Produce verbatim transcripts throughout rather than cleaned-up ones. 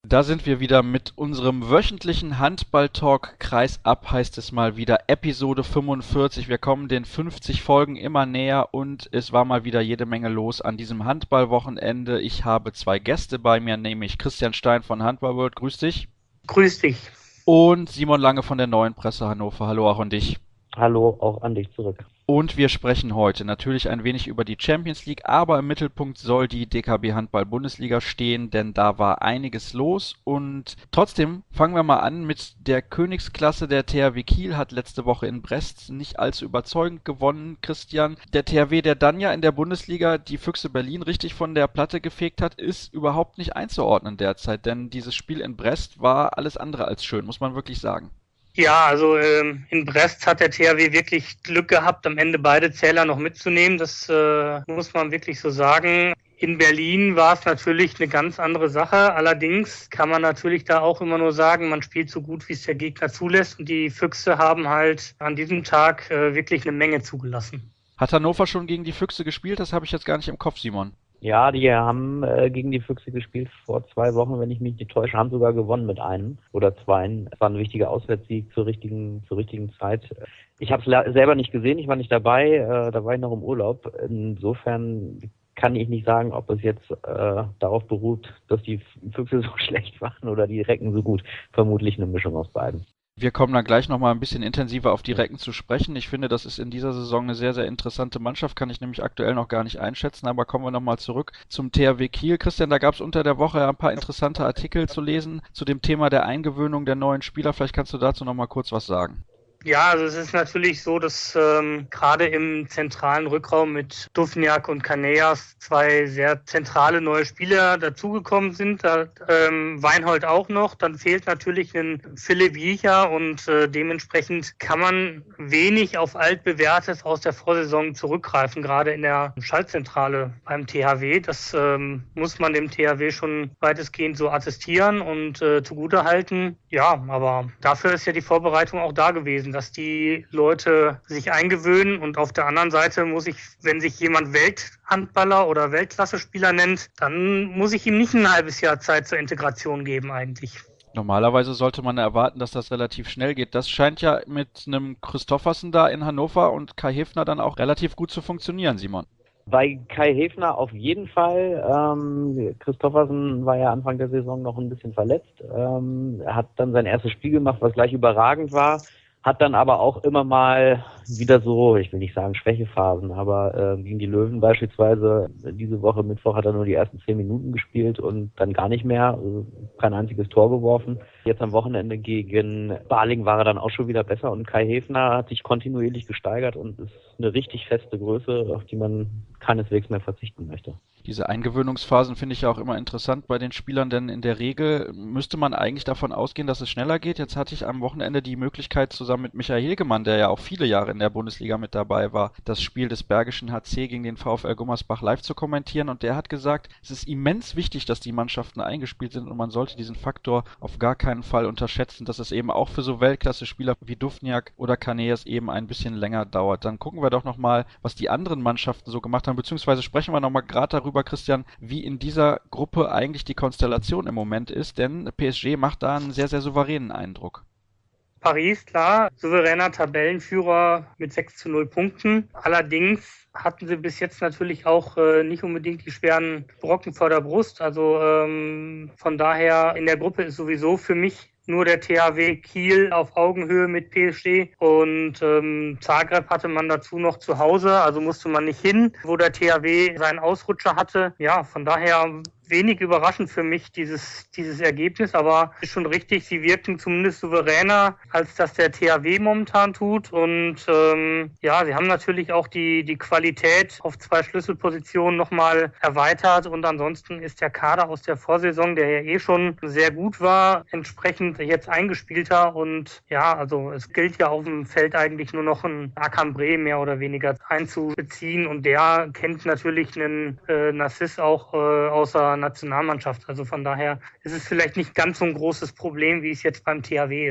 Da sind wir wieder mit unserem wöchentlichen Handball-Talk. Kreisab heißt es mal wieder, Episode fünfundvierzig. Wir kommen den fünfzig Folgen immer näher und es war mal wieder jede Menge los an diesem Handballwochenende. Ich habe zwei Gäste bei mir, nämlich Christian Stein von Handball World. Grüß dich. Grüß dich. Und Simon Lange von der Neuen Presse Hannover. Hallo auch an dich. Hallo, auch an dich zurück. Und wir sprechen heute natürlich ein wenig über die Champions League, aber im Mittelpunkt soll die D K B Handball Bundesliga stehen, denn da war einiges los. Und trotzdem fangen wir mal an mit der Königsklasse. Der T H W Kiel hat letzte Woche in Brest nicht allzu überzeugend gewonnen, Christian. Der T H W, der dann ja in der Bundesliga die Füchse Berlin richtig von der Platte gefegt hat, ist überhaupt nicht einzuordnen derzeit, denn dieses Spiel in Brest war alles andere als schön, muss man wirklich sagen. Ja, also ähm, in Brest hat der T H W wirklich Glück gehabt, am Ende beide Zähler noch mitzunehmen. Das äh, muss man wirklich so sagen. In Berlin war es natürlich eine ganz andere Sache. Allerdings kann man natürlich da auch immer nur sagen, man spielt so gut, wie es der Gegner zulässt. Und die Füchse haben halt an diesem Tag äh, wirklich eine Menge zugelassen. Hat Hannover schon gegen die Füchse gespielt? Das habe ich jetzt gar nicht im Kopf, Simon. Ja, die haben äh, gegen die Füchse gespielt vor zwei Wochen, wenn ich mich nicht täusche, haben sogar gewonnen mit einem oder zweien. Es war ein wichtiger Auswärtssieg zur richtigen, zur richtigen Zeit. Ich habe es selber nicht gesehen, ich war nicht dabei, äh, da war ich noch im Urlaub. Insofern kann ich nicht sagen, ob es jetzt äh, darauf beruht, dass die Füchse so schlecht waren oder die Recken so gut. Vermutlich eine Mischung aus beiden. Wir kommen dann gleich nochmal ein bisschen intensiver auf die Recken zu sprechen. Ich finde, das ist in dieser Saison eine sehr, sehr interessante Mannschaft, kann ich nämlich aktuell noch gar nicht einschätzen, aber kommen wir nochmal zurück zum T H W Kiel. Christian, da gab es unter der Woche ein paar interessante Artikel zu lesen zu dem Thema der Eingewöhnung der neuen Spieler. Vielleicht kannst du dazu nochmal kurz was sagen. Ja, also es ist natürlich so, dass ähm, gerade im zentralen Rückraum mit Duvniak und Kaneas zwei sehr zentrale neue Spieler dazugekommen sind. Da, ähm, Weinhold auch noch. Dann fehlt natürlich ein Philipp Jiecher und äh, dementsprechend kann man wenig auf altbewährtes aus der Vorsaison zurückgreifen, gerade in der Schaltzentrale beim T H W. Das ähm, muss man dem T H W schon weitestgehend so attestieren und äh, zugutehalten. Ja, aber dafür ist ja die Vorbereitung auch da gewesen, dass die Leute sich eingewöhnen. Und auf der anderen Seite muss ich, wenn sich jemand Welthandballer oder Weltklasse-Spieler nennt, dann muss ich ihm nicht ein halbes Jahr Zeit zur Integration geben eigentlich. Normalerweise sollte man erwarten, dass das relativ schnell geht. Das scheint ja mit einem Christoffersen da in Hannover und Kai Häfner dann auch relativ gut zu funktionieren, Simon. Bei Kai Häfner auf jeden Fall. Ähm, Christoffersen war ja Anfang der Saison noch ein bisschen verletzt. Ähm, er hat dann sein erstes Spiel gemacht, was gleich überragend war. Hat dann aber auch immer mal wieder so, ich will nicht sagen Schwächephasen, aber äh, gegen die Löwen beispielsweise, diese Woche Mittwoch hat er nur die ersten zehn Minuten gespielt und dann gar nicht mehr, also kein einziges Tor geworfen. Jetzt am Wochenende gegen Baling war er dann auch schon wieder besser und Kai Häfner hat sich kontinuierlich gesteigert und ist eine richtig feste Größe, auf die man keineswegs mehr verzichten möchte. Diese Eingewöhnungsphasen finde ich ja auch immer interessant bei den Spielern, denn in der Regel müsste man eigentlich davon ausgehen, dass es schneller geht. Jetzt hatte ich am Wochenende die Möglichkeit, zusammen mit Michael Hilgemann, der ja auch viele Jahre in der Bundesliga mit dabei war, das Spiel des Bergischen H C gegen den VfL Gummersbach live zu kommentieren. Und der hat gesagt, es ist immens wichtig, dass die Mannschaften eingespielt sind und man sollte diesen Faktor auf gar keinen Fall unterschätzen, dass es eben auch für so Weltklasse-Spieler wie Duvniak oder Kaneas eben ein bisschen länger dauert. Dann gucken wir doch nochmal, was die anderen Mannschaften so gemacht haben, beziehungsweise sprechen wir nochmal gerade darüber, Christian, wie in dieser Gruppe eigentlich die Konstellation im Moment ist, denn P S G macht da einen sehr, sehr souveränen Eindruck. Paris, klar, souveräner Tabellenführer mit sechs zu null Punkten. Allerdings hatten sie bis jetzt natürlich auch äh, nicht unbedingt die schweren Brocken vor der Brust. Also ähm, von daher in der Gruppe ist sowieso für mich nur der T H W Kiel auf Augenhöhe mit P S G und ähm, Zagreb hatte man dazu noch zu Hause, also musste man nicht hin, wo der T H W seinen Ausrutscher hatte. Ja, von daher wenig überraschend für mich dieses dieses Ergebnis, aber ist schon richtig, sie wirken zumindest souveräner, als das der T H W momentan tut und ähm, ja, sie haben natürlich auch die die Qualität auf zwei Schlüsselpositionen nochmal erweitert und ansonsten ist der Kader aus der Vorsaison, der ja eh schon sehr gut war, entsprechend jetzt eingespielter und ja, also es gilt ja auf dem Feld eigentlich nur noch ein Akan Bre mehr oder weniger einzubeziehen und der kennt natürlich einen äh, Narciss auch äh, außer Nationalmannschaft. Also von daher ist es vielleicht nicht ganz so ein großes Problem, wie es jetzt beim T H W ist.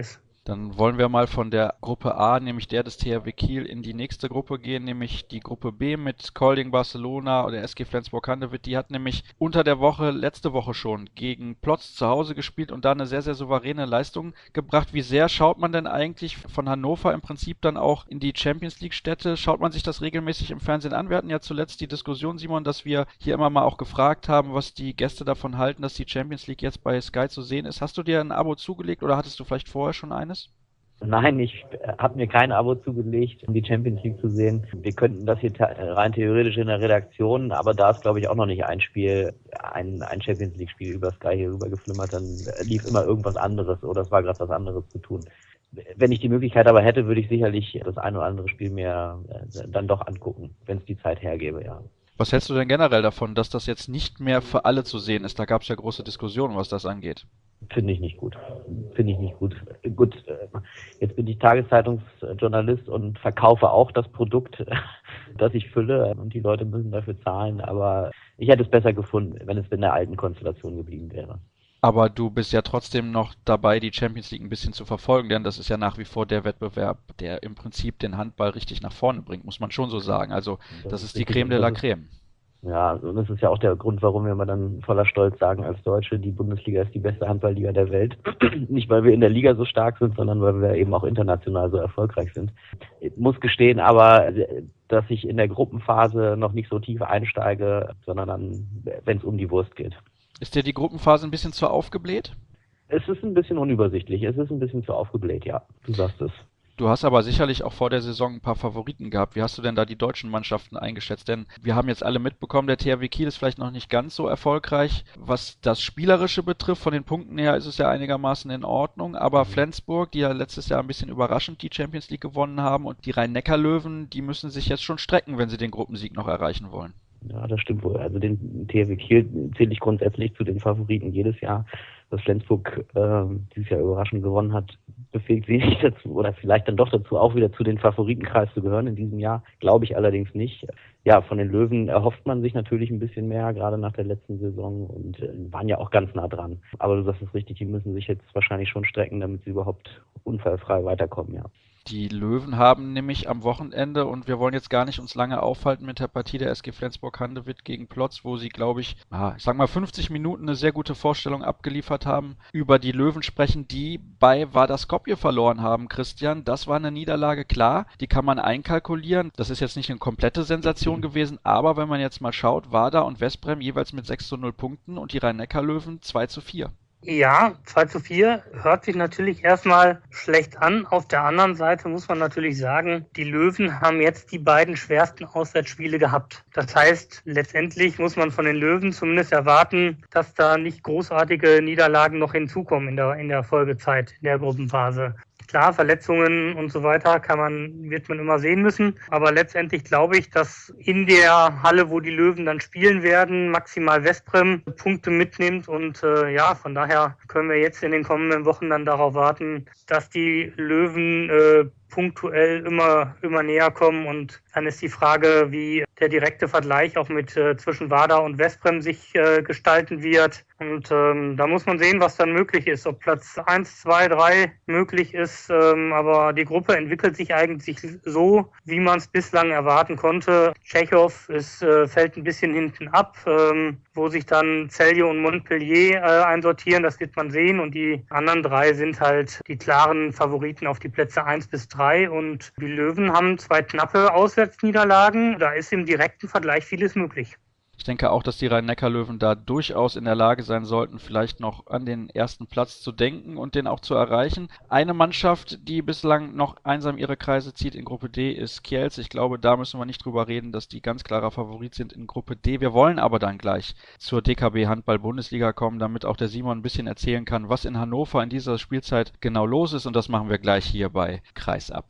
Dann wollen wir mal von der Gruppe A, nämlich der des T H W Kiel, in die nächste Gruppe gehen, nämlich die Gruppe B mit Kolding, Barcelona oder S G Flensburg-Handewitt. Die hat nämlich unter der Woche, letzte Woche schon, gegen Plotz zu Hause gespielt und da eine sehr, sehr souveräne Leistung gebracht. Wie sehr schaut man denn eigentlich von Hannover im Prinzip dann auch in die Champions-League-Städte? Schaut man sich das regelmäßig im Fernsehen an? Wir hatten ja zuletzt die Diskussion, Simon, dass wir hier immer mal auch gefragt haben, was die Gäste davon halten, dass die Champions League jetzt bei Sky zu sehen ist. Hast du dir ein Abo zugelegt oder hattest du vielleicht vorher schon eines? Nein, ich habe mir kein Abo zugelegt, um die Champions League zu sehen. Wir könnten das hier rein theoretisch in der Redaktion, aber da ist, glaube ich, auch noch nicht ein Spiel, ein, ein Champions League Spiel über Sky hier rüber geflimmert, dann lief immer irgendwas anderes oder es war gerade was anderes zu tun. Wenn ich die Möglichkeit aber hätte, würde ich sicherlich das ein oder andere Spiel mir dann doch angucken, wenn es die Zeit hergäbe, ja. Was hältst du denn generell davon, dass das jetzt nicht mehr für alle zu sehen ist? Da gab es ja große Diskussionen, was das angeht. Finde ich nicht gut. Finde ich nicht gut. Gut, jetzt bin ich Tageszeitungsjournalist und verkaufe auch das Produkt, das ich fülle und die Leute müssen dafür zahlen, aber ich hätte es besser gefunden, wenn es in der alten Konstellation geblieben wäre. Aber du bist ja trotzdem noch dabei, die Champions League ein bisschen zu verfolgen, denn das ist ja nach wie vor der Wettbewerb, der im Prinzip den Handball richtig nach vorne bringt, muss man schon so sagen. Also das, das ist die Creme de la Creme. Ja, und das ist ja auch der Grund, warum wir immer dann voller Stolz sagen als Deutsche, die Bundesliga ist die beste Handballliga der Welt. Nicht, weil wir in der Liga so stark sind, sondern weil wir eben auch international so erfolgreich sind. Ich muss gestehen aber, dass ich in der Gruppenphase noch nicht so tief einsteige, sondern dann, wenn es um die Wurst geht. Ist dir die Gruppenphase ein bisschen zu aufgebläht? Es ist ein bisschen unübersichtlich, es ist ein bisschen zu aufgebläht, ja, du sagst es. Du hast aber sicherlich auch vor der Saison ein paar Favoriten gehabt. Wie hast du denn da die deutschen Mannschaften eingeschätzt? Denn wir haben jetzt alle mitbekommen, der T H W Kiel ist vielleicht noch nicht ganz so erfolgreich. Was das Spielerische betrifft, von den Punkten her ist es ja einigermaßen in Ordnung. Aber Flensburg, die ja letztes Jahr ein bisschen überraschend die Champions League gewonnen haben, und die Rhein-Neckar-Löwen, die müssen sich jetzt schon strecken, wenn sie den Gruppensieg noch erreichen wollen. Ja, das stimmt wohl. Also den T H W Kiel zähle ich grundsätzlich zu den Favoriten jedes Jahr. Dass Flensburg äh, dieses Jahr überraschend gewonnen hat, befähigt sie nicht dazu oder vielleicht dann doch dazu, auch wieder zu den Favoritenkreis zu gehören in diesem Jahr. Glaube ich allerdings nicht. Ja, von den Löwen erhofft man sich natürlich ein bisschen mehr, gerade nach der letzten Saison, und äh, waren ja auch ganz nah dran. Aber du sagst es richtig, die müssen sich jetzt wahrscheinlich schon strecken, damit sie überhaupt unfallfrei weiterkommen, ja. Die Löwen haben nämlich am Wochenende, und wir wollen jetzt gar nicht uns lange aufhalten mit der Partie der S G Flensburg-Handewitt gegen Plotz, wo sie, glaube ich, ah, ich sag mal fünfzig Minuten eine sehr gute Vorstellung abgeliefert haben, über die Löwen sprechen, die bei Vardar Skopje verloren haben, Christian. Das war eine Niederlage, klar, die kann man einkalkulieren. Das ist jetzt nicht eine komplette Sensation gewesen, aber wenn man jetzt mal schaut, Vardar und Veszprém jeweils mit sechs zu null Punkten und die Rhein-Neckar-Löwen zwei zu vier. Ja, zwei zu vier hört sich natürlich erstmal schlecht an. Auf der anderen Seite muss man natürlich sagen, die Löwen haben jetzt die beiden schwersten Auswärtsspiele gehabt. Das heißt, letztendlich muss man von den Löwen zumindest erwarten, dass da nicht großartige Niederlagen noch hinzukommen in der, in der Folgezeit, in der Gruppenphase. Klar, Verletzungen und so weiter kann man, wird man immer sehen müssen. Aber letztendlich glaube ich, dass in der Halle, wo die Löwen dann spielen werden, maximal Veszprém Punkte mitnimmt. Und äh, ja, von daher können wir jetzt in den kommenden Wochen dann darauf warten, dass die Löwen äh, punktuell immer, immer näher kommen. Und dann ist die Frage, wie der direkte Vergleich auch mit äh, zwischen Vardar und Veszprém sich äh, gestalten wird. Und ähm, da muss man sehen, was dann möglich ist. Ob Platz eins, zwei, drei möglich ist. Ähm, aber die Gruppe entwickelt sich eigentlich so, wie man es bislang erwarten konnte. Tschechow ist, äh, fällt ein bisschen hinten ab. Ähm, wo sich dann Celje und Montpellier äh, einsortieren, das wird man sehen. Und die anderen drei sind halt die klaren Favoriten auf die Plätze eins bis drei. Und die Löwen haben zwei knappe Auswärtsniederlagen. Da ist im direkten Vergleich vieles möglich. Ich denke auch, dass die Rhein-Neckar-Löwen da durchaus in der Lage sein sollten, vielleicht noch an den ersten Platz zu denken und den auch zu erreichen. Eine Mannschaft, die bislang noch einsam ihre Kreise zieht in Gruppe D, ist Kielce. Ich glaube, da müssen wir nicht drüber reden, dass die ganz klarer Favorit sind in Gruppe D. Wir wollen aber dann gleich zur D K B Handball-Bundesliga kommen, damit auch der Simon ein bisschen erzählen kann, was in Hannover in dieser Spielzeit genau los ist. Und das machen wir gleich hier bei Kreisab.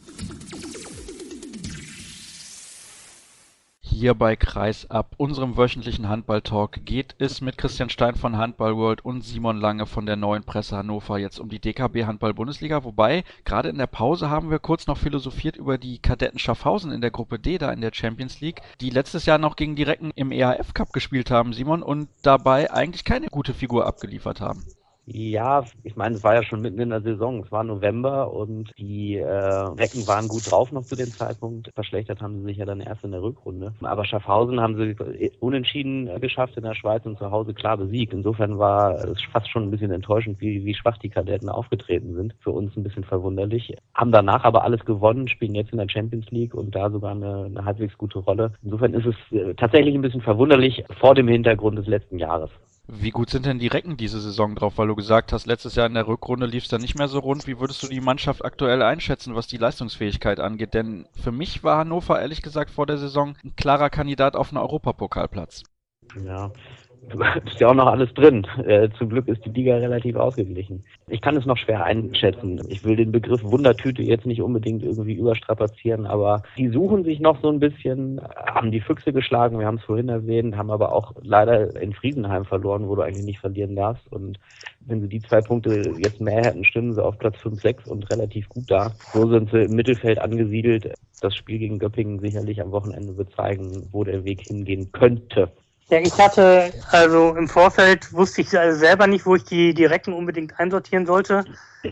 Hier bei Kreisab, unserem wöchentlichen Handball-Talk, geht es mit Christian Stein von Handball World und Simon Lange von der Neuen Presse Hannover jetzt um die D K B Handball-Bundesliga. Wobei, gerade in der Pause haben wir kurz noch philosophiert über die Kadetten Schaffhausen in der Gruppe D, da in der Champions League, die letztes Jahr noch gegen die Recken im E H F Cup gespielt haben, Simon, und dabei eigentlich keine gute Figur abgeliefert haben. Ja, ich meine, es war ja schon mitten in der Saison. Es war November und die äh, Recken waren gut drauf noch zu dem Zeitpunkt. Verschlechtert haben sie sich ja dann erst in der Rückrunde. Aber Schaffhausen haben sie unentschieden geschafft in der Schweiz und zu Hause klar besiegt. Insofern war es fast schon ein bisschen enttäuschend, wie, wie schwach die Kadetten aufgetreten sind. Für uns ein bisschen verwunderlich. Haben danach aber alles gewonnen, spielen jetzt in der Champions League und da sogar eine, eine halbwegs gute Rolle. Insofern ist es äh, tatsächlich ein bisschen verwunderlich vor dem Hintergrund des letzten Jahres. Wie gut sind denn die Recken diese Saison drauf? Weil du gesagt hast, letztes Jahr in der Rückrunde lief es dann nicht mehr so rund. Wie würdest du die Mannschaft aktuell einschätzen, was die Leistungsfähigkeit angeht? Denn für mich war Hannover ehrlich gesagt vor der Saison ein klarer Kandidat auf einen Europapokalplatz. Ja, ist ja auch noch alles drin. Äh, zum Glück ist die Liga relativ ausgeglichen. Ich kann es noch schwer einschätzen. Ich will den Begriff Wundertüte jetzt nicht unbedingt irgendwie überstrapazieren, aber die suchen sich noch so ein bisschen, haben die Füchse geschlagen, wir haben es vorhin erwähnt, haben aber auch leider in Friesenheim verloren, wo du eigentlich nicht verlieren darfst. Und wenn sie die zwei Punkte jetzt mehr hätten, stimmen sie auf Platz fünf, sechs und relativ gut da. So sind sie im Mittelfeld angesiedelt. Das Spiel gegen Göppingen sicherlich am Wochenende wird zeigen, wo der Weg hingehen könnte. Ja, ich hatte, also im Vorfeld wusste ich also selber nicht, wo ich die, die Recken unbedingt einsortieren sollte.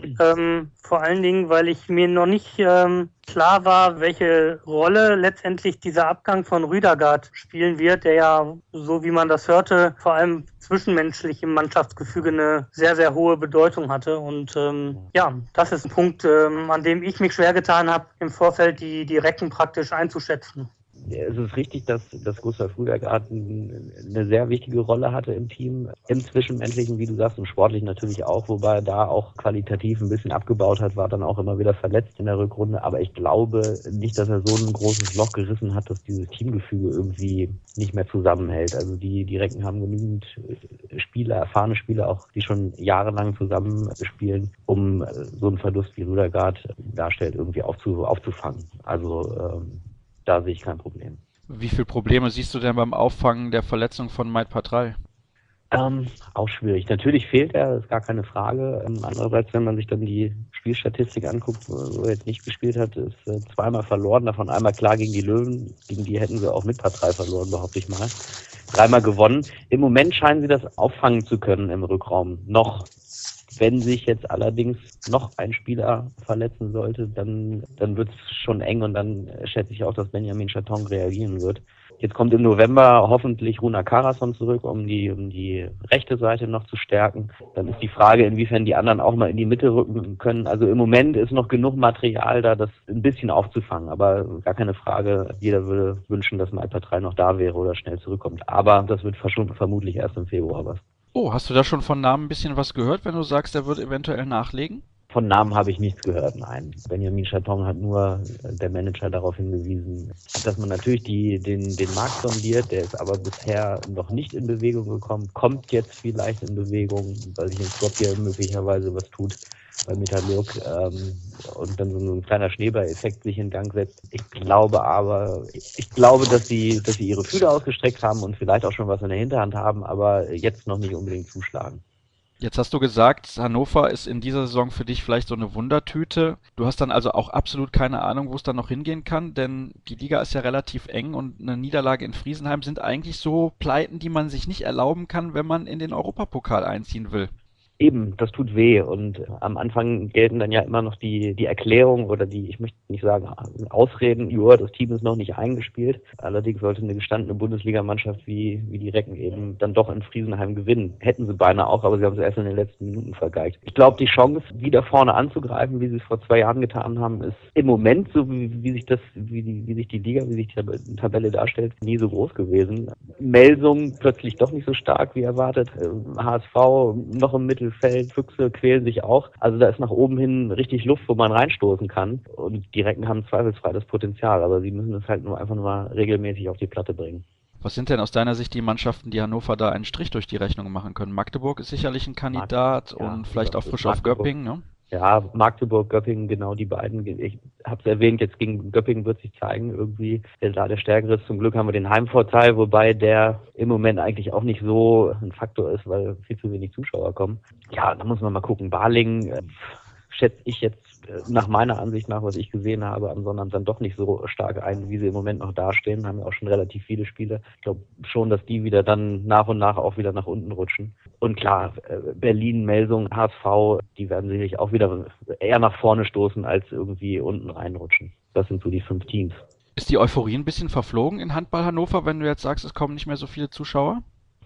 Ähm, vor allen Dingen, weil ich mir noch nicht ähm, klar war, welche Rolle letztendlich dieser Abgang von Rüdergard spielen wird, der ja, so wie man das hörte, vor allem zwischenmenschlich im Mannschaftsgefüge eine sehr, sehr hohe Bedeutung hatte. Und ähm, ja, das ist ein Punkt, ähm, an dem ich mich schwer getan habe, im Vorfeld die, die Recken praktisch einzuschätzen. Es ist richtig, dass, dass Gustav Rüdergard eine sehr wichtige Rolle hatte im Team. Im Zwischenmenschlichen, wie du sagst, im Sportlichen natürlich auch, wobei er da auch qualitativ ein bisschen abgebaut hat, war dann auch immer wieder verletzt in der Rückrunde. Aber ich glaube nicht, dass er so ein großes Loch gerissen hat, dass dieses Teamgefüge irgendwie nicht mehr zusammenhält. Also die, die Recken haben genügend Spieler, erfahrene Spieler auch, die schon jahrelang zusammen spielen, um so einen Verlust wie Rüdergard darstellt, irgendwie aufzu, aufzufangen. Also ähm, da sehe ich kein Problem. Wie viele Probleme siehst du denn beim Auffangen der Verletzung von Maid Patrall? Ähm, auch schwierig. Natürlich fehlt er, ist gar keine Frage. Ähm, andererseits, wenn man sich dann die Spielstatistik anguckt, wo er jetzt nicht gespielt hat, ist äh, zweimal verloren, davon einmal klar gegen die Löwen. Gegen die hätten sie auch mit Patrall verloren, behaupte ich mal. Dreimal gewonnen. Im Moment scheinen sie das auffangen zu können im Rückraum. Noch. Wenn sich jetzt allerdings noch ein Spieler verletzen sollte, dann, dann wird es schon eng und dann schätze ich auch, dass Benjamin Chaton reagieren wird. Jetzt kommt im November hoffentlich Runa Karason zurück, um die, um die rechte Seite noch zu stärken. Dann ist die Frage, inwiefern die anderen auch mal in die Mitte rücken können. Also im Moment ist noch genug Material da, das ein bisschen aufzufangen. Aber gar keine Frage, jeder würde wünschen, dass Maid Patrall noch da wäre oder schnell zurückkommt. Aber das wird vermutlich erst im Februar was. Oh, hast du da schon von Namen ein bisschen was gehört, wenn du sagst, er wird eventuell nachlegen? Von Namen habe ich nichts gehört, nein. Benjamin Chaton hat nur der Manager darauf hingewiesen, dass man natürlich die, den, den Markt sondiert, der ist aber bisher noch nicht in Bewegung gekommen, kommt jetzt vielleicht in Bewegung, weil sich in Skopje möglicherweise was tut bei Metallurg ähm, und dann so ein kleiner Schneeball-Effekt sich in Gang setzt. Ich glaube aber, ich, ich glaube, dass sie, dass sie ihre Fühler ausgestreckt haben und vielleicht auch schon was in der Hinterhand haben, aber jetzt noch nicht unbedingt zuschlagen. Jetzt hast du gesagt, Hannover ist in dieser Saison für dich vielleicht so eine Wundertüte. Du hast dann also auch absolut keine Ahnung, wo es dann noch hingehen kann, denn die Liga ist ja relativ eng und eine Niederlage in Friesenheim sind eigentlich so Pleiten, die man sich nicht erlauben kann, wenn man in den Europapokal einziehen will. Eben, das tut weh und am Anfang gelten dann ja immer noch die die Erklärung oder die, ich möchte nicht sagen Ausreden, ja, das Team ist noch nicht eingespielt. Allerdings sollte eine gestandene Bundesligamannschaft wie wie die Recken eben dann doch in Friesenheim gewinnen. Hätten sie beinahe auch, aber sie haben es erst in den letzten Minuten vergeigt. Ich glaube, die Chance, wieder vorne anzugreifen, wie sie es vor zwei Jahren getan haben, ist im Moment, so wie, wie sich das, wie, die, wie sich die Liga, wie sich die Tabelle darstellt, nie so groß gewesen. Melsung plötzlich doch nicht so stark wie erwartet. H S V noch im Mittel Feld, Füchse quälen sich auch. Also da ist nach oben hin richtig Luft, wo man reinstoßen kann. Und die Recken haben zweifelsfrei das Potenzial, aber sie müssen es halt nur einfach nur mal regelmäßig auf die Platte bringen. Was sind denn aus deiner Sicht die Mannschaften, die Hannover da einen Strich durch die Rechnung machen können? Magdeburg ist sicherlich ein Kandidat ja, und vielleicht auch frisch Magdeburg. auf Göppingen, ne? Ja, Magdeburg, Göppingen, genau die beiden. Ich habe es erwähnt, jetzt gegen Göppingen wird sich zeigen, irgendwie, wer da der Stärkere ist. Zum Glück haben wir den Heimvorteil, wobei der im Moment eigentlich auch nicht so ein Faktor ist, weil viel zu wenig Zuschauer kommen. Ja, da muss man mal gucken. Balingen, äh, schätze ich jetzt nach meiner Ansicht nach, was ich gesehen habe, am Sonnabend dann doch nicht so stark ein, wie sie im Moment noch dastehen. Haben ja auch schon relativ viele Spiele. Ich glaube schon, dass die wieder dann nach und nach auch wieder nach unten rutschen. Und klar, Berlin, Melsung, H S V, die werden sicherlich auch wieder eher nach vorne stoßen, als irgendwie unten reinrutschen. Das sind so die fünf Teams. Ist die Euphorie ein bisschen verflogen in Handball Hannover, wenn du jetzt sagst, es kommen nicht mehr so viele Zuschauer?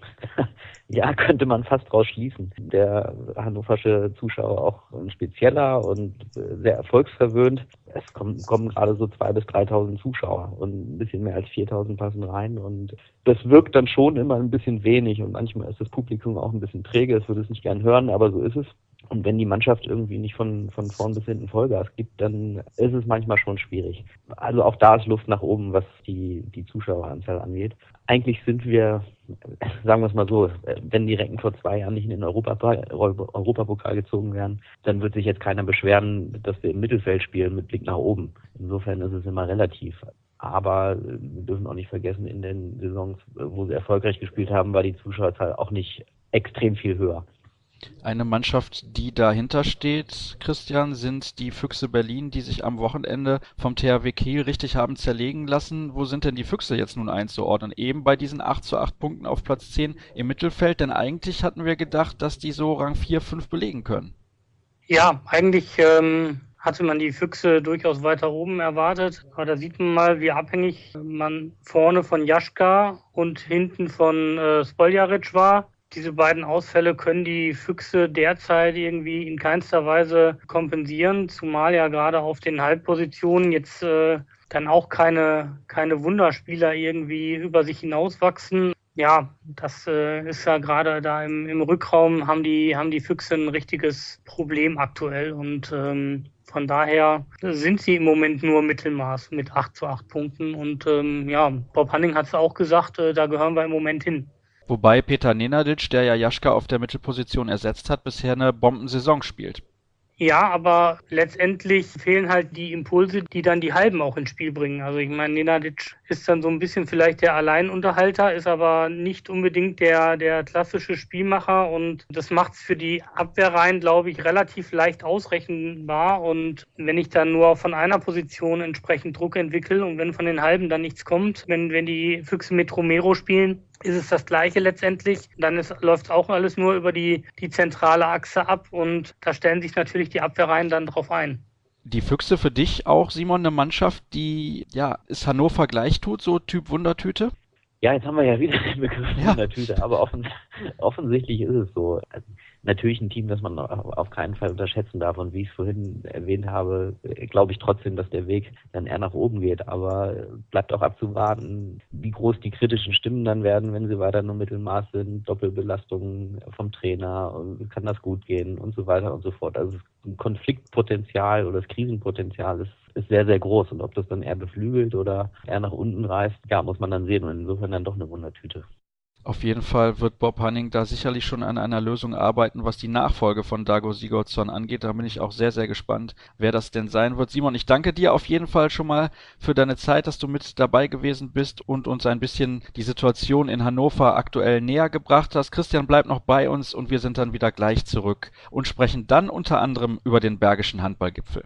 Ja, könnte man fast draus schließen. Der hannoversche Zuschauer auch ein spezieller und sehr erfolgsverwöhnt. Es kommen, kommen gerade so zweitausend bis dreitausend Zuschauer und ein bisschen mehr als viertausend passen rein und das wirkt dann schon immer ein bisschen wenig und manchmal ist das Publikum auch ein bisschen träge, es würde es nicht gern hören, aber so ist es. Und wenn die Mannschaft irgendwie nicht von, von vorn bis hinten Vollgas gibt, dann ist es manchmal schon schwierig. Also auch da ist Luft nach oben, was die, die Zuschaueranzahl angeht. Eigentlich sind wir, sagen wir es mal so, wenn die Recken vor zwei Jahren nicht in den Europapokal, Europapokal gezogen wären, dann wird sich jetzt keiner beschweren, dass wir im Mittelfeld spielen mit Blick nach oben. Insofern ist es immer relativ. Aber wir dürfen auch nicht vergessen, in den Saisons, wo sie erfolgreich gespielt haben, war die Zuschauerzahl auch nicht extrem viel höher. Eine Mannschaft, die dahinter steht, Christian, sind die Füchse Berlin, die sich am Wochenende vom T H W Kiel richtig haben zerlegen lassen. Wo sind denn die Füchse jetzt nun einzuordnen? Eben bei diesen acht zu acht Punkten auf Platz zehn im Mittelfeld, denn eigentlich hatten wir gedacht, dass die so Rang vier, fünf belegen können. Ja, eigentlich ähm, hatte man die Füchse durchaus weiter oben erwartet, aber da sieht man mal, wie abhängig man vorne von Jaschka und hinten von äh, Spoljaric war. Diese beiden Ausfälle können die Füchse derzeit irgendwie in keinster Weise kompensieren, zumal ja gerade auf den Halbpositionen jetzt äh, dann auch keine, keine Wunderspieler irgendwie über sich hinauswachsen. Ja, das äh, ist ja gerade da im, im Rückraum haben die, haben die Füchse ein richtiges Problem aktuell und ähm, von daher sind sie im Moment nur Mittelmaß mit acht zu acht Punkten und ähm, ja, Bob Hanning hat es auch gesagt, äh, da gehören wir im Moment hin. Wobei Petar Nenadic, der ja Jaschka auf der Mittelposition ersetzt hat, bisher eine Bombensaison spielt. Ja, aber letztendlich fehlen halt die Impulse, die dann die Halben auch ins Spiel bringen. Also ich meine, Nenadic ist dann so ein bisschen vielleicht der Alleinunterhalter, ist aber nicht unbedingt der, der klassische Spielmacher und das macht es für die Abwehrreihen, glaube ich, relativ leicht ausrechenbar. Und wenn ich dann nur von einer Position entsprechend Druck entwickle und wenn von den Halben dann nichts kommt, wenn, wenn die Füchse mit Romero spielen, ist es das Gleiche letztendlich. Dann läuft es auch alles nur über die, die zentrale Achse ab und da stellen sich natürlich die Abwehrreihen dann drauf ein. Die Füchse für dich auch, Simon, eine Mannschaft, die ja es Hannover gleich tut, so Typ Wundertüte? Ja, jetzt haben wir ja wieder den Begriff Ja. Wundertüte, aber offen, offensichtlich ist es so. Also, natürlich ein Team, das man auf keinen Fall unterschätzen darf. Und wie ich es vorhin erwähnt habe, glaube ich trotzdem, dass der Weg dann eher nach oben geht. Aber bleibt auch abzuwarten, wie groß die kritischen Stimmen dann werden, wenn sie weiter nur Mittelmaß sind, Doppelbelastungen vom Trainer, und kann das gut gehen und so weiter und so fort. Also das Konfliktpotenzial oder das Krisenpotenzial ist, ist sehr, sehr groß. Und ob das dann eher beflügelt oder eher nach unten reißt, ja, muss man dann sehen. Und insofern dann doch eine Wundertüte. Auf jeden Fall wird Bob Hanning da sicherlich schon an einer Lösung arbeiten, was die Nachfolge von Dago Sigurdsson angeht. Da bin ich auch sehr, sehr gespannt, wer das denn sein wird. Simon, ich danke dir auf jeden Fall schon mal für deine Zeit, dass du mit dabei gewesen bist und uns ein bisschen die Situation in Hannover aktuell näher gebracht hast. Christian bleibt noch bei uns und wir sind dann wieder gleich zurück und sprechen dann unter anderem über den Bergischen Handballgipfel.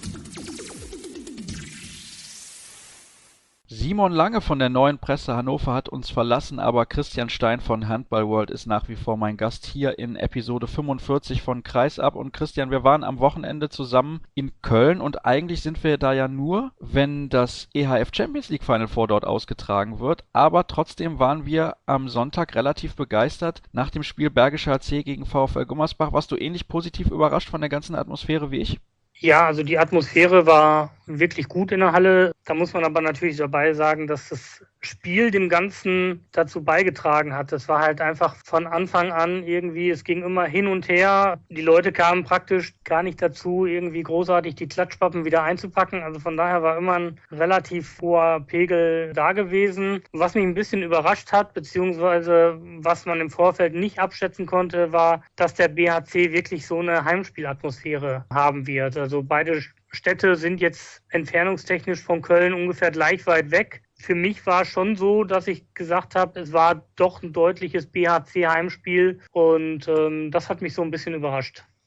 Simon Lange von der Neuen Presse Hannover hat uns verlassen, aber Christian Stein von Handball World ist nach wie vor mein Gast hier in Episode fünfundvierzig von Kreisab. Und Christian, wir waren am Wochenende zusammen in Köln und eigentlich sind wir da ja nur, wenn das E H F Champions League Final Four dort ausgetragen wird. Aber trotzdem waren wir am Sonntag relativ begeistert nach dem Spiel Bergischer H C gegen VfL Gummersbach. Warst du ähnlich positiv überrascht von der ganzen Atmosphäre wie ich? Ja, also die Atmosphäre war wirklich gut in der Halle. Da muss man aber natürlich dabei sagen, dass das Spiel dem Ganzen dazu beigetragen hat. Das war halt einfach von Anfang an irgendwie, es ging immer hin und her. Die Leute kamen praktisch gar nicht dazu, irgendwie großartig die Klatschpappen wieder einzupacken. Also von daher war immer ein relativ hoher Pegel da gewesen. Was mich ein bisschen überrascht hat, beziehungsweise was man im Vorfeld nicht abschätzen konnte, war, dass der B H C wirklich so eine Heimspielatmosphäre haben wird. Also beide Städte sind jetzt entfernungstechnisch von Köln ungefähr gleich weit weg. Für mich war es schon so, dass ich gesagt habe, es war doch ein deutliches B H C-Heimspiel und ähm, das hat mich so ein bisschen überrascht.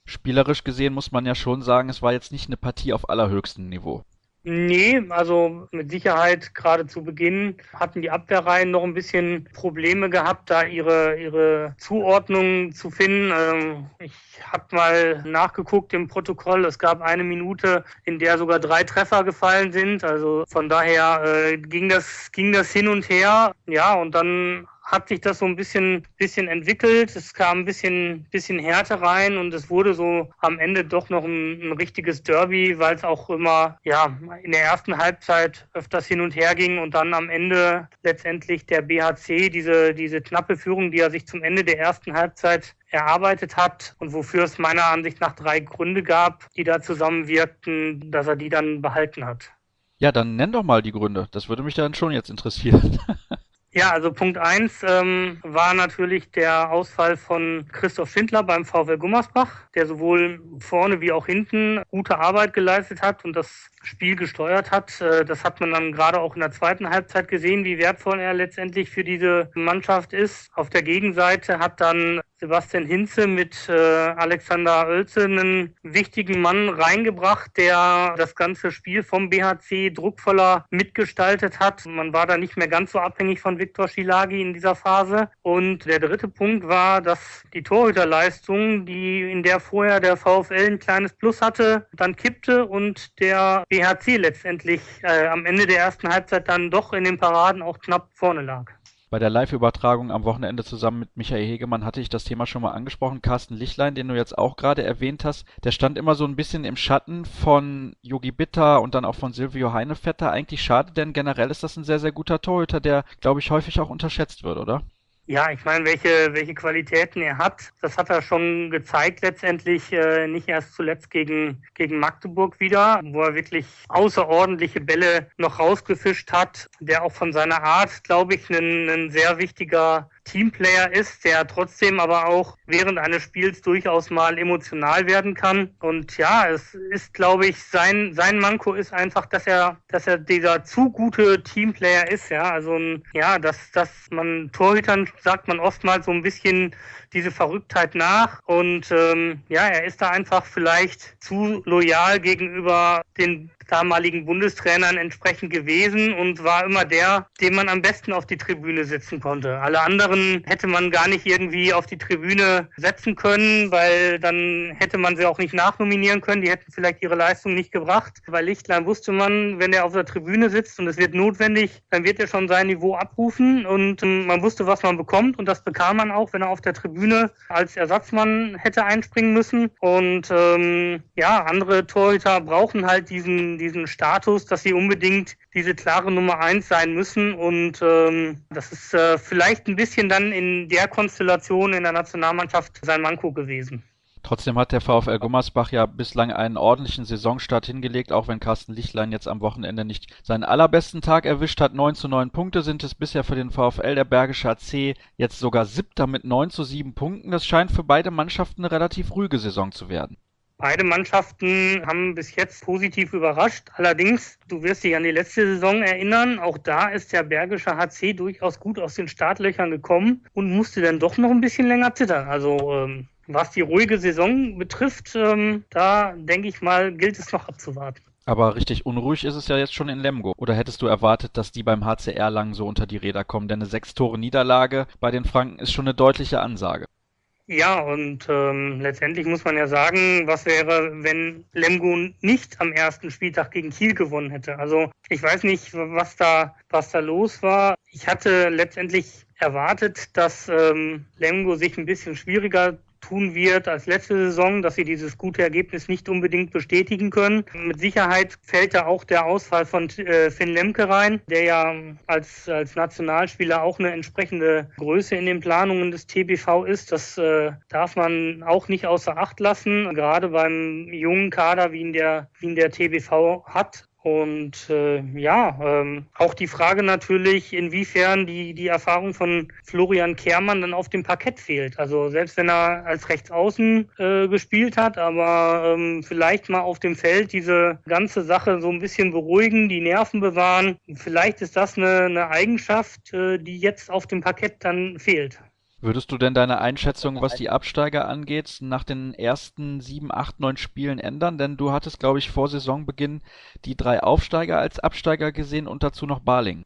Spielerisch gesehen muss man ja schon sagen, es war jetzt nicht eine Partie auf allerhöchstem Niveau. Nee, also mit Sicherheit gerade zu Beginn hatten die Abwehrreihen noch ein bisschen Probleme gehabt, da ihre ihre Zuordnung zu finden. Ähm, ich habe mal nachgeguckt im Protokoll. Es gab eine Minute, in der sogar drei Treffer gefallen sind. Also von daher äh, ging das ging das hin und her. Ja, und dann hat sich das so ein bisschen bisschen entwickelt. Es kam ein bisschen bisschen Härte rein und es wurde so am Ende doch noch ein, ein richtiges Derby, weil es auch immer ja in der ersten Halbzeit öfters hin und her ging und dann am Ende letztendlich der B H C diese diese knappe Führung, die er sich zum Ende der ersten Halbzeit erarbeitet hat und wofür es meiner Ansicht nach drei Gründe gab, die da zusammenwirkten, dass er die dann behalten hat. Ja, dann nenn doch mal die Gründe. Das würde mich dann schon jetzt interessieren. Ja, also Punkt eins ähm, war natürlich der Ausfall von Christoph Schindler beim VfL Gummersbach, der sowohl vorne wie auch hinten gute Arbeit geleistet hat und das Spiel gesteuert hat. Äh, das hat man dann gerade auch in der zweiten Halbzeit gesehen, wie wertvoll er letztendlich für diese Mannschaft ist. Auf der Gegenseite hat dann Sebastian Hinze mit äh, Alexander Oelze einen wichtigen Mann reingebracht, der das ganze Spiel vom B H C druckvoller mitgestaltet hat. Man war da nicht mehr ganz so abhängig von Viktor Schilagi in dieser Phase. Und der dritte Punkt war, dass die Torhüterleistung, die in der vorher der VfL ein kleines Plus hatte, dann kippte und der B H C letztendlich äh, am Ende der ersten Halbzeit dann doch in den Paraden auch knapp vorne lag. Bei der Live-Übertragung am Wochenende zusammen mit Michael Hegemann hatte ich das Thema schon mal angesprochen. Carsten Lichtlein, den du jetzt auch gerade erwähnt hast, der stand immer so ein bisschen im Schatten von Jogi Bitter und dann auch von Silvio Heinevetter. Eigentlich schade, denn generell ist das ein sehr, sehr guter Torhüter, der, glaube ich, häufig auch unterschätzt wird, oder? Ja, ich meine, welche, welche Qualitäten er hat, das hat er schon gezeigt letztendlich, äh, nicht erst zuletzt gegen, gegen Magdeburg wieder, wo er wirklich außerordentliche Bälle noch rausgefischt hat, der auch von seiner Art, glaube ich, ein, ein sehr wichtiger Teamplayer ist, der trotzdem aber auch während eines Spiels durchaus mal emotional werden kann. Und ja, es ist, glaube ich, sein sein Manko ist einfach, dass er dass er dieser zu gute Teamplayer ist, ja, also ja, dass dass man Torhütern sagt man oftmals so ein bisschen diese Verrücktheit nach und ähm, ja, er ist da einfach vielleicht zu loyal gegenüber den damaligen Bundestrainern entsprechend gewesen und war immer der, den man am besten auf die Tribüne setzen konnte. Alle anderen hätte man gar nicht irgendwie auf die Tribüne setzen können, weil dann hätte man sie auch nicht nachnominieren können. Die hätten vielleicht ihre Leistung nicht gebracht. Bei Lichtlein wusste man, wenn er auf der Tribüne sitzt und es wird notwendig, dann wird er schon sein Niveau abrufen und ähm, man wusste, was man bekommt und das bekam man auch, wenn er auf der Tribüne als Ersatzmann hätte einspringen müssen. Und ähm, ja, andere Torhüter brauchen halt diesen diesen Status, dass sie unbedingt diese klare Nummer eins sein müssen und ähm, das ist äh, vielleicht ein bisschen dann in der Konstellation in der Nationalmannschaft sein Manko gewesen. Trotzdem hat der VfL Gummersbach ja bislang einen ordentlichen Saisonstart hingelegt, auch wenn Carsten Lichtlein jetzt am Wochenende nicht seinen allerbesten Tag erwischt hat. neun zu neun Punkte sind es bisher für den VfL. Der Bergische H C jetzt sogar Siebter mit neun zu sieben Punkten. Das scheint für beide Mannschaften eine relativ ruhige Saison zu werden. Beide Mannschaften haben bis jetzt positiv überrascht. Allerdings, du wirst dich an die letzte Saison erinnern, auch da ist der Bergische H C durchaus gut aus den Startlöchern gekommen und musste dann doch noch ein bisschen länger zittern. Also ähm, was die ruhige Saison betrifft, ähm, da denke ich mal, gilt es noch abzuwarten. Aber richtig unruhig ist es ja jetzt schon in Lemgo. Oder hättest du erwartet, dass die beim H C Erlangen so unter die Räder kommen? Denn eine Sechs-Tore-Niederlage bei den Franken ist schon eine deutliche Ansage. Ja, und ähm, letztendlich muss man ja sagen, was wäre, wenn Lemgo nicht am ersten Spieltag gegen Kiel gewonnen hätte. Also ich weiß nicht, was da was da los war. Ich hatte letztendlich erwartet, dass ähm, Lemgo sich ein bisschen schwieriger tun wird als letzte Saison, dass sie dieses gute Ergebnis nicht unbedingt bestätigen können. Mit Sicherheit fällt da auch der Ausfall von äh, Finn Lemke rein, der ja als als Nationalspieler auch eine entsprechende Größe in den Planungen des T B V ist. Das äh, darf man auch nicht außer Acht lassen, gerade beim jungen Kader, wie ihn der, wie ihn der T B V hat. Und äh, ja, ähm, auch die Frage natürlich, inwiefern die die Erfahrung von Florian Kehrmann dann auf dem Parkett fehlt. Also selbst wenn er als Rechtsaußen äh, gespielt hat, aber ähm, vielleicht mal auf dem Feld diese ganze Sache so ein bisschen beruhigen, die Nerven bewahren. Vielleicht ist das eine, eine Eigenschaft, äh, die jetzt auf dem Parkett dann fehlt. Würdest du denn deine Einschätzung, was die Absteiger angeht, nach den ersten sieben, acht, neun Spielen ändern? Denn du hattest, glaube ich, vor Saisonbeginn die drei Aufsteiger als Absteiger gesehen und dazu noch Balingen.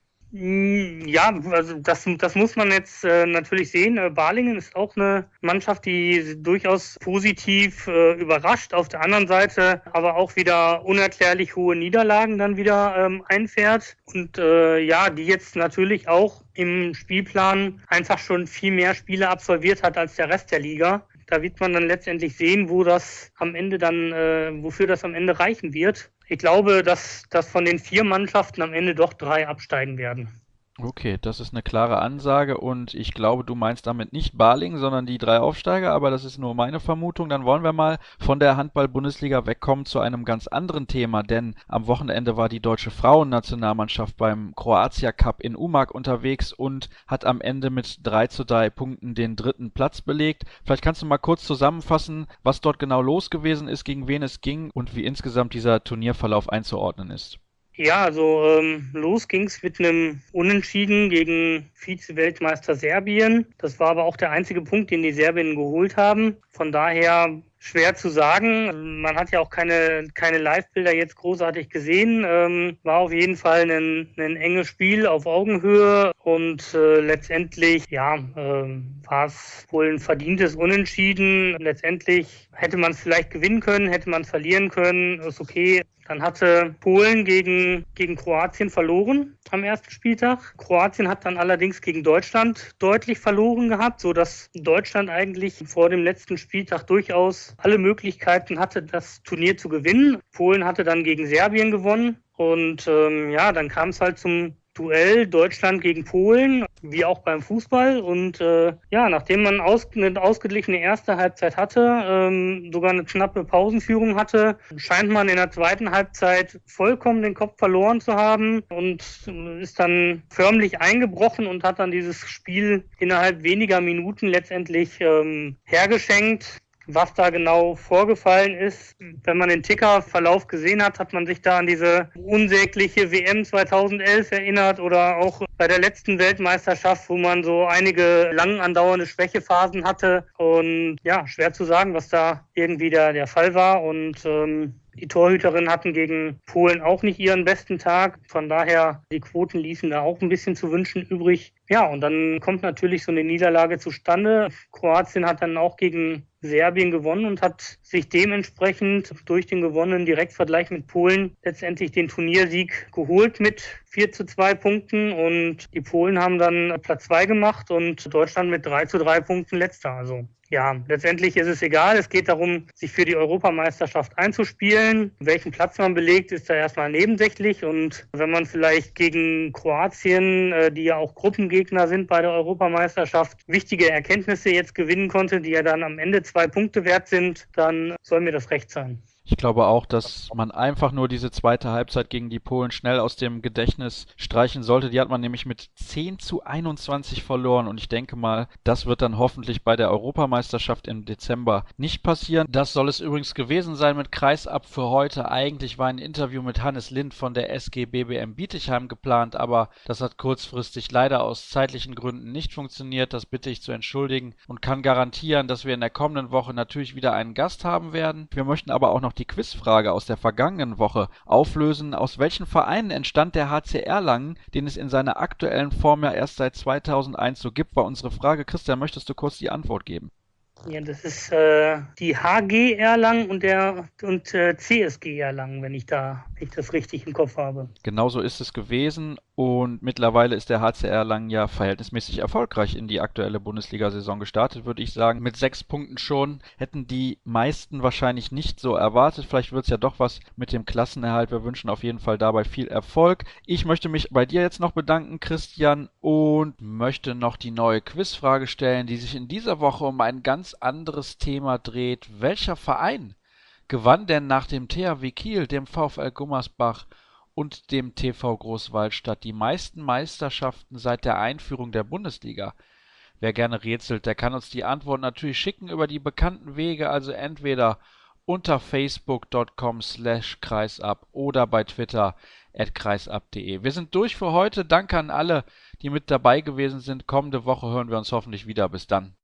Ja, also das, das muss man jetzt äh, natürlich sehen. Äh, Balingen ist auch eine Mannschaft, die durchaus positiv äh, überrascht. Auf der anderen Seite aber auch wieder unerklärlich hohe Niederlagen dann wieder ähm, einfährt. Und äh, ja, die jetzt natürlich auch im Spielplan einfach schon viel mehr Spiele absolviert hat als der Rest der Liga. Da wird man dann letztendlich sehen, wo das am Ende dann, äh, wofür das am Ende reichen wird. Ich glaube, dass, dass von den vier Mannschaften am Ende doch drei absteigen werden. Okay, das ist eine klare Ansage und ich glaube, du meinst damit nicht Balingen, sondern die drei Aufsteiger, aber das ist nur meine Vermutung. Dann wollen wir mal von der Handball-Bundesliga wegkommen zu einem ganz anderen Thema, denn am Wochenende war die deutsche Frauennationalmannschaft beim Croatia Cup in Umag unterwegs und hat am Ende mit drei zu drei Punkten den dritten Platz belegt. Vielleicht kannst du mal kurz zusammenfassen, was dort genau los gewesen ist, gegen wen es ging und wie insgesamt dieser Turnierverlauf einzuordnen ist. Ja, also ähm, los ging's mit einem Unentschieden gegen Vize-Weltmeister Serbien. Das war aber auch der einzige Punkt, den die Serbinnen geholt haben. Von daher schwer zu sagen. Man hat ja auch keine, keine Live-Bilder jetzt großartig gesehen. Ähm, war auf jeden Fall ein, ein enges Spiel auf Augenhöhe und äh, letztendlich ja, äh, war es wohl ein verdientes Unentschieden. Letztendlich hätte man es vielleicht gewinnen können, hätte man es verlieren können, ist okay. Dann hatte Polen gegen, gegen Kroatien verloren am ersten Spieltag. Kroatien hat dann allerdings gegen Deutschland deutlich verloren gehabt, sodass Deutschland eigentlich vor dem letzten Spieltag durchaus alle Möglichkeiten hatte, das Turnier zu gewinnen. Polen hatte dann gegen Serbien gewonnen und ähm, ja, dann kam es halt zum Duell Deutschland gegen Polen, wie auch beim Fußball. Und äh, ja, nachdem man aus, eine ausgeglichene erste Halbzeit hatte, ähm, sogar eine knappe Pausenführung hatte, scheint man in der zweiten Halbzeit vollkommen den Kopf verloren zu haben und ist dann förmlich eingebrochen und hat dann dieses Spiel innerhalb weniger Minuten letztendlich ähm, hergeschenkt. Was da genau vorgefallen ist, wenn man den Ticker-Verlauf gesehen hat, hat man sich da an diese unsägliche W M zweitausendelf erinnert oder auch bei der letzten Weltmeisterschaft, wo man so einige lang andauernde Schwächephasen hatte. Und ja, schwer zu sagen, was da irgendwie der, der Fall war. Und ähm, die Torhüterinnen hatten gegen Polen auch nicht ihren besten Tag. Von daher, die Quoten ließen da auch ein bisschen zu wünschen übrig. Ja, und dann kommt natürlich so eine Niederlage zustande. Kroatien hat dann auch gegen Serbien gewonnen und hat sich dementsprechend durch den gewonnenen Direktvergleich mit Polen letztendlich den Turniersieg geholt mit vier zu zwei Punkten. Und die Polen haben dann Platz zwei gemacht und Deutschland mit drei zu drei Punkten letzter. Also ja, letztendlich ist es egal. Es geht darum, sich für die Europameisterschaft einzuspielen. Welchen Platz man belegt, ist da erstmal nebensächlich. Und wenn man vielleicht gegen Kroatien, die ja auch Gruppengegner sind bei der Europameisterschaft, wichtige Erkenntnisse jetzt gewinnen konnte, die ja dann am Ende zwei Punkte wert sind, dann soll mir das recht sein. Ich glaube auch, dass man einfach nur diese zweite Halbzeit gegen die Polen schnell aus dem Gedächtnis streichen sollte. Die hat man nämlich mit zehn zu einundzwanzig verloren und ich denke mal, das wird dann hoffentlich bei der Europameisterschaft im Dezember nicht passieren. Das soll es übrigens gewesen sein mit Kreisab für heute. Eigentlich war ein Interview mit Hannes Lind von der S G B B M Bietigheim geplant, aber das hat kurzfristig leider aus zeitlichen Gründen nicht funktioniert. Das bitte ich zu entschuldigen und kann garantieren, dass wir in der kommenden Woche natürlich wieder einen Gast haben werden. Wir möchten aber auch noch die Quizfrage aus der vergangenen Woche auflösen. Aus welchen Vereinen entstand der H C Erlangen, den es in seiner aktuellen Form ja erst seit zweitausendeins so gibt, war unsere Frage. Christian, möchtest du kurz die Antwort geben? Ja, das ist äh, die H G Erlangen und der und äh, C S G Erlangen, wenn ich da wenn ich das richtig im Kopf habe. Genauso ist es gewesen und mittlerweile ist der H C Erlangen ja verhältnismäßig erfolgreich in die aktuelle Bundesliga-Saison gestartet, würde ich sagen. Mit sechs Punkten schon hätten die meisten wahrscheinlich nicht so erwartet. Vielleicht wird es ja doch was mit dem Klassenerhalt. Wir wünschen auf jeden Fall dabei viel Erfolg. Ich möchte mich bei dir jetzt noch bedanken, Christian, und möchte noch die neue Quizfrage stellen, die sich in dieser Woche um ein ganz anderes Thema dreht. Welcher Verein gewann denn nach dem T H W Kiel, dem VfL Gummersbach und dem T V Großwaldstadt die meisten Meisterschaften seit der Einführung der Bundesliga? Wer gerne rätselt, der kann uns die Antwort natürlich schicken über die bekannten Wege, also entweder unter facebook punkt com slash kreisab oder bei Twitter at kreisab punkt de. Wir sind durch für heute. Danke an alle, die mit dabei gewesen sind. Kommende Woche hören wir uns hoffentlich wieder. Bis dann.